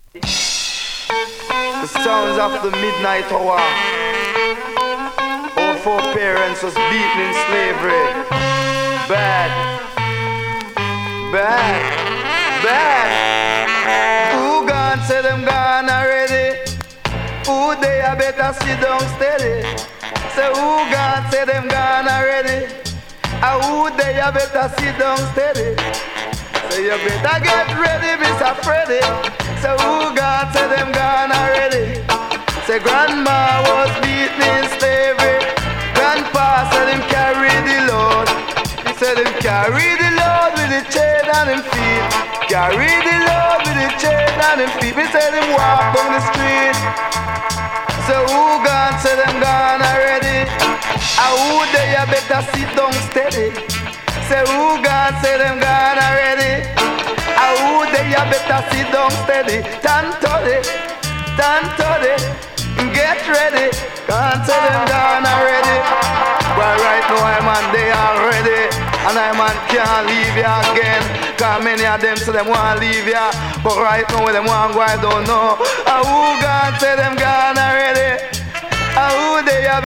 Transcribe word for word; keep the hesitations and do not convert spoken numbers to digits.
The sounds of the midnight hour. Our foreparents was beaten in slavery. Bad. Bad. Bad. Who gone say them gone already? Who they a better sit down steady? Say who gone say them gone already? Ah, who they a better sit down steady? Say you better get ready, Mister Freddy. Say who gone say them gone already? Say grandma was beaten in slavery. Grandpa said him carry the load. He said him carry the load with the chain on him feet. Carry the load with the chain on him feet. He said him walk down the street. Say who gone say them gone already? Ah, who they a better sit down steady? Say who gone say them gone already? Ah, who they a better sit down steady? Stand toddy, stand toddy, get ready. Can't say them gone already. Well, right now I'm on they already, and I'm on can't leave ya again. Cause many of them say them want leave ya, but right now when them want go I don't know. Ah, who gone say them gone already? Ah, who they a